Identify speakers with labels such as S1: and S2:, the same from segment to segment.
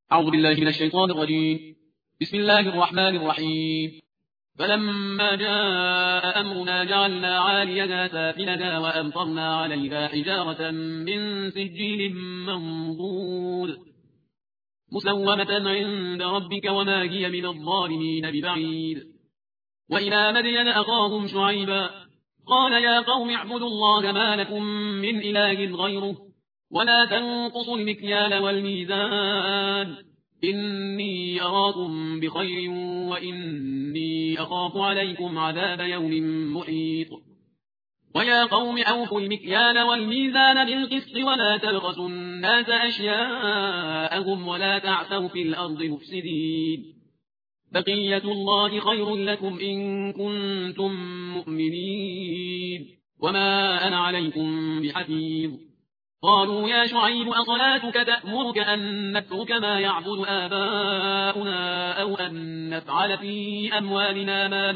S1: أعوذ بالله من الشيطان الرجيم. بسم الله الرحمن الرحيم. فلما جاء أمرنا جعلنا عاليها سافلها وأمطرنا عليها حجارة من سجيل منضود مسومة عند ربك وما هي من الظالمين ببعيد. وإلى مدين أخاهم شعيبا قال يا قوم اعبدوا الله ما لكم من إله غيره ولا تنقصوا المكيال والميزان إني أراكم بخير وإني أخاف عليكم عذاب يوم محيط. ويا قوم أوفوا المكيال والميزان بالقسط ولا تبخسوا الناس أشياءهم ولا تعثوا في الأرض مفسدين بقية الله خير لكم إن كنتم مؤمنين وما أنا عليكم بحفيظ. قالوا يا شعيب أصلاتك تأمرك أن نترك ما يعبد آباؤنا أو أن نفعل في أموالنا ما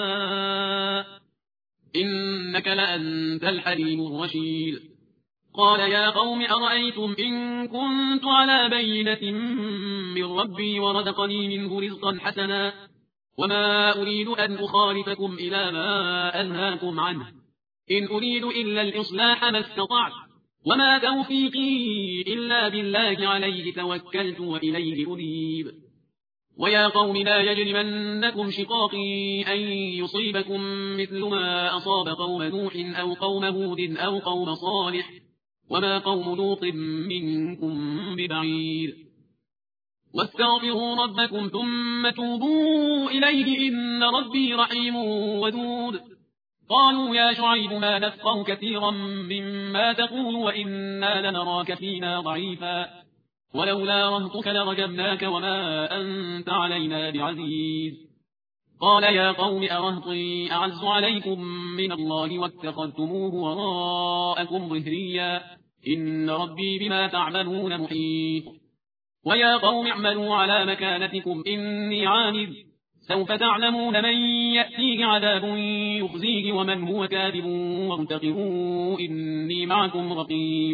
S1: نشاء إنك لأنت الحليم الرشيد. قال يا قوم أرأيتم إن كنت على بينة من ربي ورزقني منه رزقا حسنا وما أريد أن أخالفكم إلى ما أنهاكم عنه إن أريد إلا الإصلاح ما استطعت وما توفيقي إلا بالله عليه توكلت وإليه أنيب. ويا قوم لا يجرمنكم شقاقي أن يصيبكم مثل ما أصاب قوم نوح أو قوم هود أو قوم صالح وما قوم لوط منكم ببعيد. واستغفروا ربكم ثم توبوا إليه إن ربي رحيم ودود. قالوا يا شعيب ما نفقه كثيرا مما تقول وإنا لنراك فينا ضعيفا ولولا رهطك لرجمناك وما أنت علينا بعزيز. قال يا قوم أرهطي أعز عليكم من الله واتخذتموه وراءكم ظهريا إن ربي بما تعملون محيط. ويا قوم اعملوا على مكانتكم إني عامل سوف تعلمون من يأتيه عذاب يخزيه ومن هو كاذب وارتقبوا إني معكم رقيب.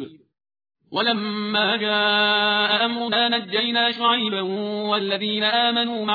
S1: ولما جاء أمرنا نجينا شعيبا والذين آمنوا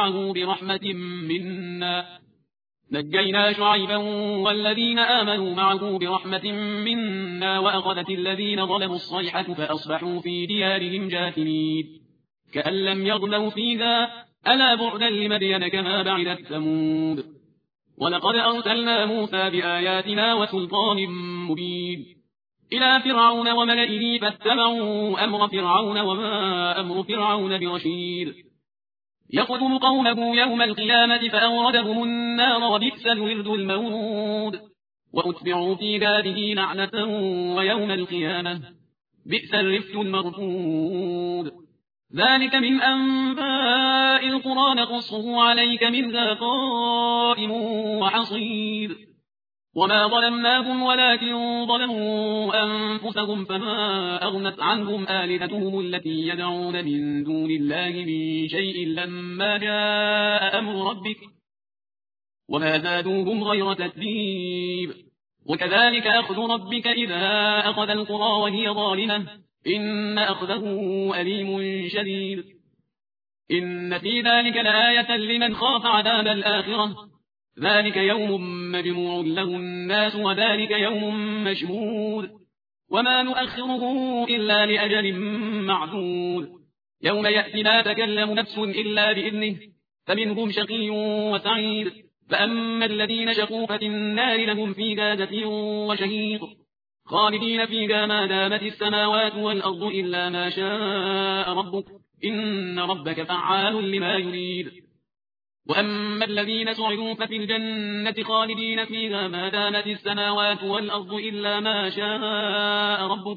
S1: معه برحمة منا وأخذت الذين ظلموا الصيحة فأصبحوا في ديارهم جاثمين كأن لم يغنوا فيها ألا بعدا لمدين كما بعدت ثمود. ولقد أرسلنا موسى بآياتنا وسلطان مبين إلى فرعون وملئه فاتبعوا أمر فرعون وما أمر فرعون برشيد يقتل قومه يوم القيامة فأوردهم النار وبئس الورد المورود. وأتبعوا في هذه لعنة ويوم القيامة بئس الرفد المرفود. ذلك من أنباء القرى نقصه عليك منها قائم وحصيد. وما ظلمناهم ولكن ظلموا أنفسهم فما أغنت عنهم آلهتهم التي يدعون من دون الله من شيء لما جاء أمر ربك وما زادوهم غير تتبيب. وكذلك أخذ ربك إذا أخذ القرى وهي ظالمة إن أخذه أليم شديد. إن في ذلك لآية لمن خاف عذاب الآخرة ذلك يوم مجموع له الناس وذلك يوم مشهود وما نؤخره إلا لأجل معدود. يوم يأتي لا تكلم نفس إلا بإذنه فمنهم شقي وسعيد فأما الذين شقوا ففي النار لهم فيها زفير وشهيق خالدين فيها ما دامت السماوات والأرض إلا ما شاء ربك إن ربك فعال لما يريد. وأما الذين سعدوا ففي الجنة خالدين فيها ما دامت السماوات والأرض إلا ما شاء ربك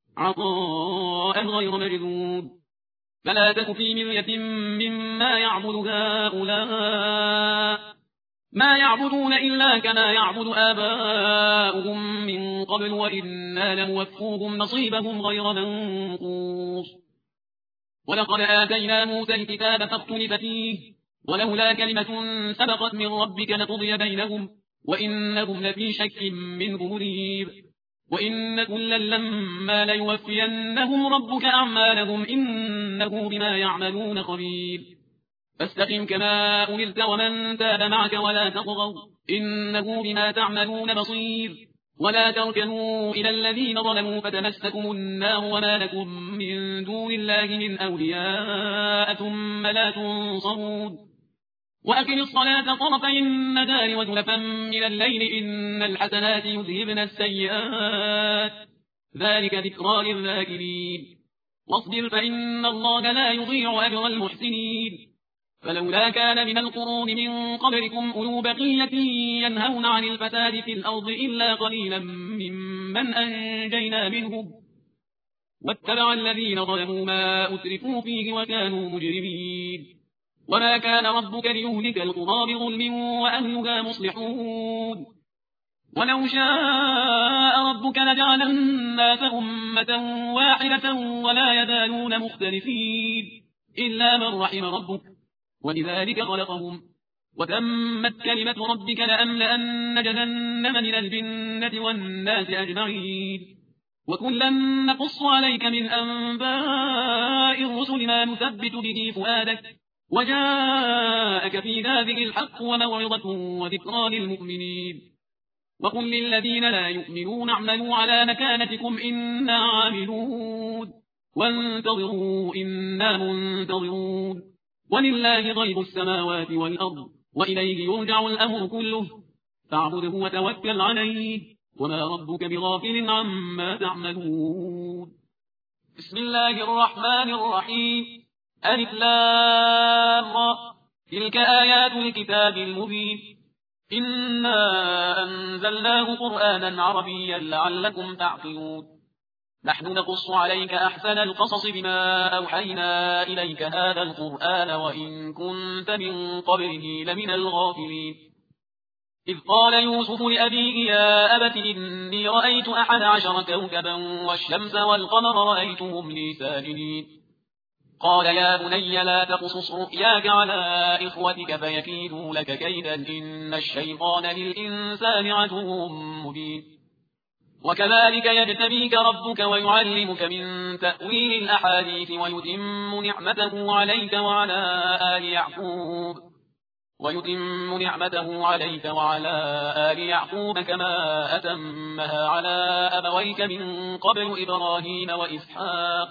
S1: عطاء غير مجذوذ. فلا تك في مرية مما يعبد هؤلاء ما يعبدون إلا كما يعبد آباؤهم من قبل وإنا لموفوهم نصيبهم غير منقوص. ولقد آتينا موسى الكتاب فاختلف فيه ولولا كلمة سبقت من ربك لقضي بينهم وإنهم لفي شك منه مريب. وإن كلا لما ليوفينهم ربك أعمالهم إنه بما يعملون خبير فاستقم كما أمرت ومن تاب معك ولا تطغوا إنه بما تعملون بصير ولا تركنوا إلى الذين ظلموا فتمسكم النار وما لكم من دون الله من أولياء ثم لا تنصرون وأقم الصلاة طرفي النهار وزلفا من الليل إن الحسنات يذهبن السيئات ذلك ذكرى للذاكرين واصبر فإن الله لا يضيع أجر المحسنين فلولا كان من القرون من قبلكم أولو بقية ينهون عن الفساد في الأرض إلا قليلا ممن أنجينا منهم واتبع الذين ظلموا ما أترفوا فيه وكانوا مجرمين وما كان ربك ليهلك القرى بظلم وأهلها مصلحون ولو شاء ربك لجعل الناس أمة واحدة ولا يزالون مختلفين إلا من رحم ربك ولذلك خلقهم وتمت كلمة ربك لأملأن جهنم من الجنة والناس أجمعين وكلا نقص عليك من أنباء الرسل ما نثبت به فؤادك وجاءك في هذه الحق وموعظة وذكرى للمؤمنين وقل للذين لا يؤمنون اعملوا على مكانتكم إنا عاملون وانتظروا إنا منتظرون ولله غيب السماوات والأرض وإليه يرجع الأمر كله فاعبده وتوكل عليه وما ربك بغافل عما تعملون بسم الله الرحمن الرحيم ألف لام را تلك آيات الكتاب المبين إنا أنزلناه قرآنا عربيا لعلكم تعقلون نحن نقص عليك أحسن القصص بما أوحينا إليك هذا القرآن وإن كنت من قبله لمن الغافلين إذ قال يوسف لأبيه يا أبت إني رأيت 11 كوكبا والشمس والقمر رأيتهم لي ساجدين قال يا بني لا تقصص رؤياك على إخوتك فيكيدوا لك كيدا إن الشيطان للإنسان عدو مبين وكذلك يجتبيك ربك ويعلمك من تأويل الأحاديث ويتم نعمته عليك وعلى آل يعقوب كما أتمها على أبويك من قبل إبراهيم وإسحاق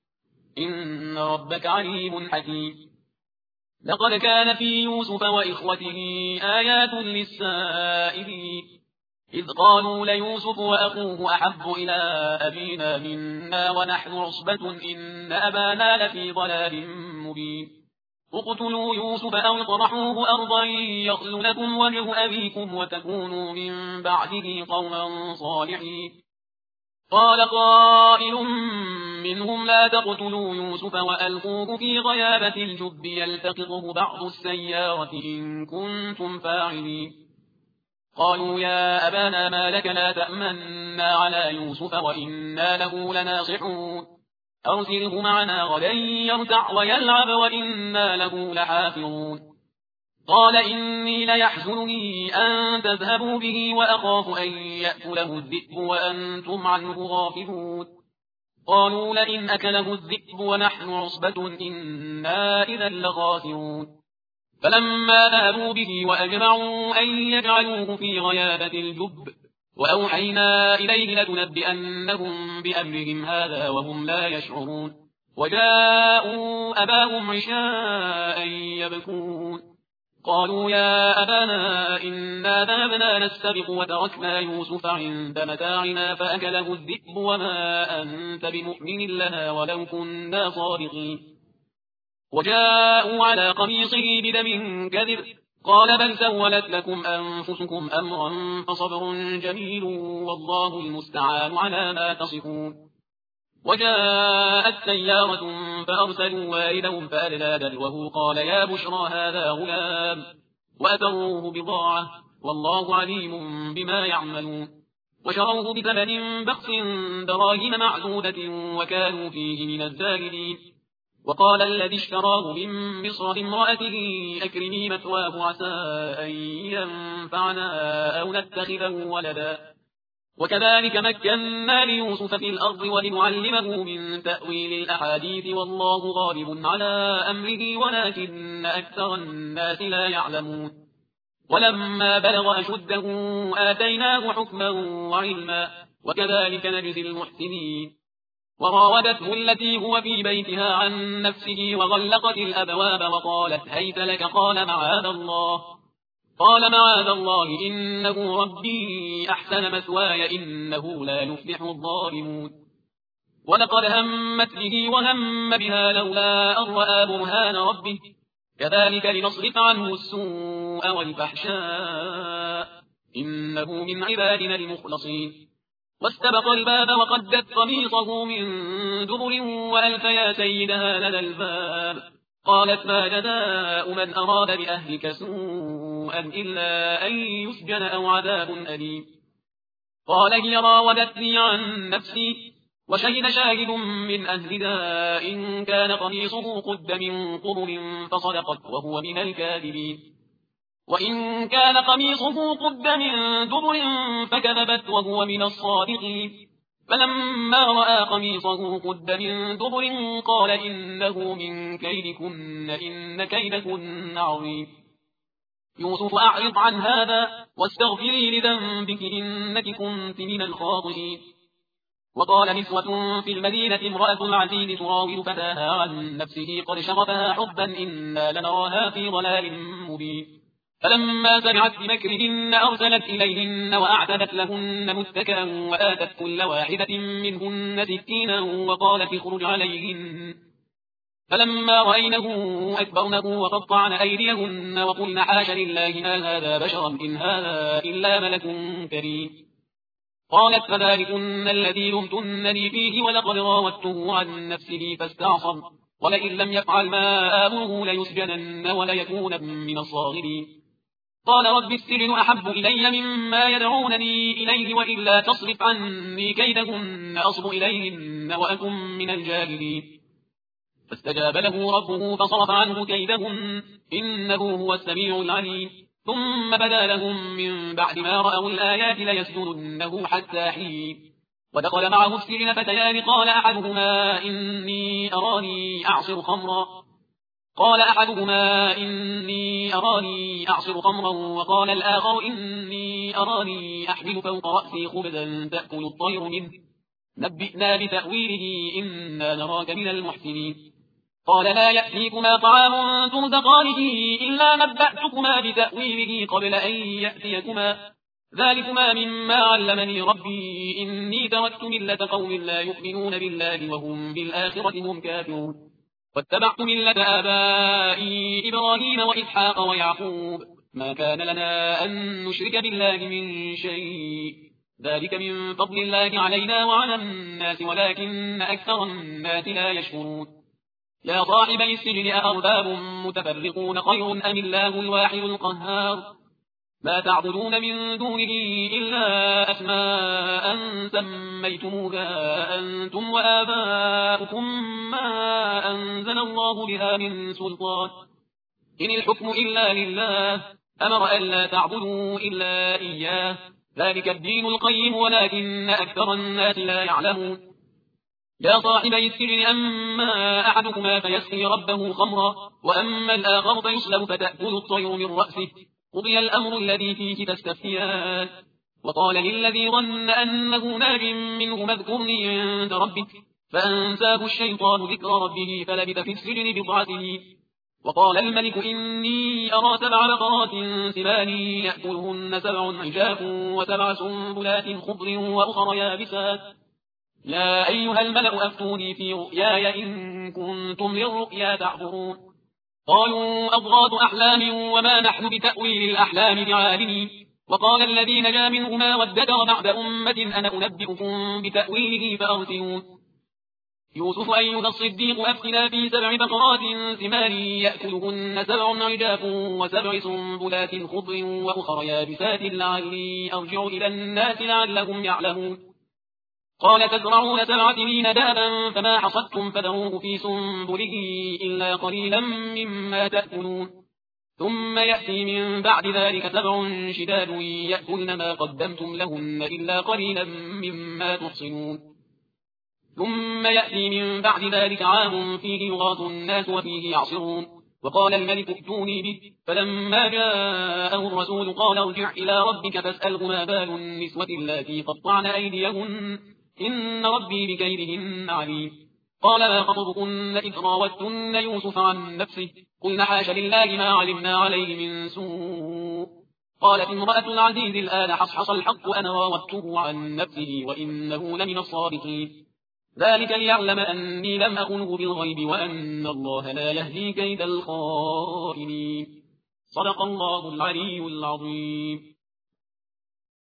S1: إن ربك عليم حكيم لقد كان في يوسف وإخوته آيات للسائلين إذ قالوا ليوسف وأخوه أحب إلى أبينا منا ونحن عصبة إن أبانا لفي ضلال مبين اقتلوا يوسف أو اطرحوه أرضا يخل لكم وجه أبيكم وتكونوا من بعده قوما صالحين قال قائل منهم لا تقتلوا يوسف وألقوه في غيابة الجب يلتقطه بعض السيارة إن كنتم فاعلين قالوا يا أبانا ما لك لا تأمنا على يوسف وإنا له لناصحون أرسله معنا غدا يرتع ويلعب وإنا له لحافظون قال إني ليحزنني أن تذهبوا به وأخاف أن يأكله الذئب وأنتم عنه غافلون قالوا لئن أكله الذئب ونحن عصبة إنا إذا لخاسرون فلما ذهبوا به وأجمعوا أن يجعلوه في غيابة الجب وأوحينا إليه لتنبئنهم بأمرهم هذا وهم لا يشعرون وجاءوا أباهم عشاء يبكون قالوا يا أبانا إنا ذهبنا نستبق وتركنا يوسف عند متاعنا فأكله الذئب وما أنت بمؤمن لنا ولو كنا صادقين وجاءوا على قميصه بدم كذب قال بل سولت لكم أنفسكم أمرا فصبر جميل والله المستعان على ما تصفون وجاءت سيارة فأرسلوا والدهم فأدلى دلوه قال يا بشرى هذا غلام وأتروه بضاعة والله عليم بما يعملون وشروه بثمن بخس دراهم معدودة وكانوا فيه من الزاهدين وقال الذي اشتراه من مصر امرأته أكرمي مثواه عسى أن ينفعنا أو نتخذه ولدا وكذلك مكنا ليوسف في الأرض ولنعلمه من تأويل الأحاديث والله غالب على أمره ولكن أكثر الناس لا يعلمون ولما بلغ أشده آتيناه حكما وعلما وكذلك نجزي المحسنين وراودته التي هو في بيتها عن نفسه وغلقت الأبواب وقالت هيت لك قال معاذ الله إنه ربي أحسن مثواي إنه لا يفلح الظالمون ولقد همت به وهم بها لولا أن رأى برهان ربه كذلك لنصرف عنه السوء والفحشاء إنه من عبادنا المخلصين واستبق الباب وقدت قميصه من دبر وألف يا سيدها لدى الباب قالت ما جزاء من أراد بأهلك سوءا إلا أن يسجن أو عذاب أليم قال هي راودتني عن نفسي وشهد شاهد من أهلها إن كان قميصه قد من قبل فصدقت وهو من الكاذبين وإن كان قميصه قد من دبر فكذبت وهو من الصادقين فلما رأى قميصه قد من دبر قال إنه من كيدكن إن كيدكن عظيم يوسف أعرض عن هذا واستغفري لذنبك إنك كنت من الخاطئين وقال نسوة في المدينة امرأة العزيز تراود فتاها عن نفسه قد شغفها حبا إنا لنراها في ضلال مبين فلما سمعت بمكرهن أرسلت إليهن وأعتدت لهن متكئا وآتت كل واحدة منهن سكينا وقالت اخرج عليهن فلما رأينه أكبرنه وقطعن أيديهن وقلن حاش لله ما هذا بشرا إن هذا إلا ملك كريم قالت فذلكن الذي لمتنني فيه ولقد راودته عن نفسه فاستعصم ولئن لم يفعل ما آمره ليسجنن وليكون من الصاغرين قال رب السجن أحب إلي مما يدعونني إليه وإلا تصرف عني كيدهن أصب إليهن وأكن من الجاهلين فاستجاب له ربه فصرف عنه كيدهن إنه هو السميع العليم ثم بدا لهم من بعد ما رأوا الآيات ليسجننه حتى حين ودخل معه السجن فتيان قال أحدهما إني أراني أعصر خمرا وقال الآخر إني أراني أحمل فوق رأسي خبزا تأكل الطير منه نبئنا بتأويله إنا نراك من المحسنين قال لا يأتيكما طعام ترزقانه إلا نبأتكما بتأويله قبل أن يأتيكما ذلكما مما علمني ربي إني تركت ملة قوم لا يؤمنون بالله وهم بالآخرة هم كافرون واتبعت ملة آبائي إبراهيم وإسحاق ويعقوب ما كان لنا أن نشرك بالله من شيء ذلك من فضل الله علينا وعلى الناس ولكن أكثر الناس لا يشكرون يا صاحبي السجن أأرباب متفرقون خير أم الله الواحد القهار ما تعبدون من دونه إلا أسماء سميتموها أنتم وآباؤكم ما أنزل الله بها من سلطان إن الحكم إلا لله أمر أن لا تعبدوا إلا إياه ذلك الدين القيم ولكن أكثر الناس لا يعلمون يا صاحبي السجن أما أحدكما فيسقي ربه خمرا وأما الآخر فيصلب فتأكل الطير من رأسه قضي الأمر الذي فيه تستفتيان وقال للذي ظن أنه ناج منه اذكرني عند ربك فأنساه الشيطان ذكر ربه فلبث في السجن بضع سنين وقال الملك إني أرى 7 بقرات سمان يأكلهن 7 عجاف و7 سنبلات خضر وأخر يابسات يا أيها الملأ أفتوني في رؤياي إن كنتم للرؤيا تعبرون قالوا أضغاث أحلام وما نحن بتأويل الأحلام بعالمين وقال الذي نجا منهما وادكر بعد أمة أنا أنبئكم بتأويله فأرسلون يوسف أيها الصديق أفتنا في 7 بقرات سمان يأكلهن 7 عجاف و7 سنبلات خضر وأخر يابسات لعلي أرجع إلى الناس لعلهم يعلمون قال تزرعون 7 سنين دابا فما حصدتم فذروه في سنبله إلا قليلا مما تأكلون ثم يأتي من بعد ذلك سبع شداد يأكلن ما قدمتم لهن إلا قليلا مما تحصنون ثم يأتي من بعد ذلك عام فيه يغاث الناس وفيه يعصرون وقال الملك ائتوني به فلما جاءه الرسول قال ارجع إلى ربك فاسأله ما بال النسوة اللاتي قطعن أيديهن إن ربي بكيدهن عليم قال ما خطبكن إذ راوتن يوسف عن نفسه قلنا حاش لله ما علمنا عليه من سوء قالت امرأة العزيز الآن حصحص الحق أنا راودته عن نفسه وإنه لمن الصادقين ذلك ليعلم أني لم أخنه بالغيب وأن الله لا يهدي كيد الخائنين صدق الله العلي العظيم.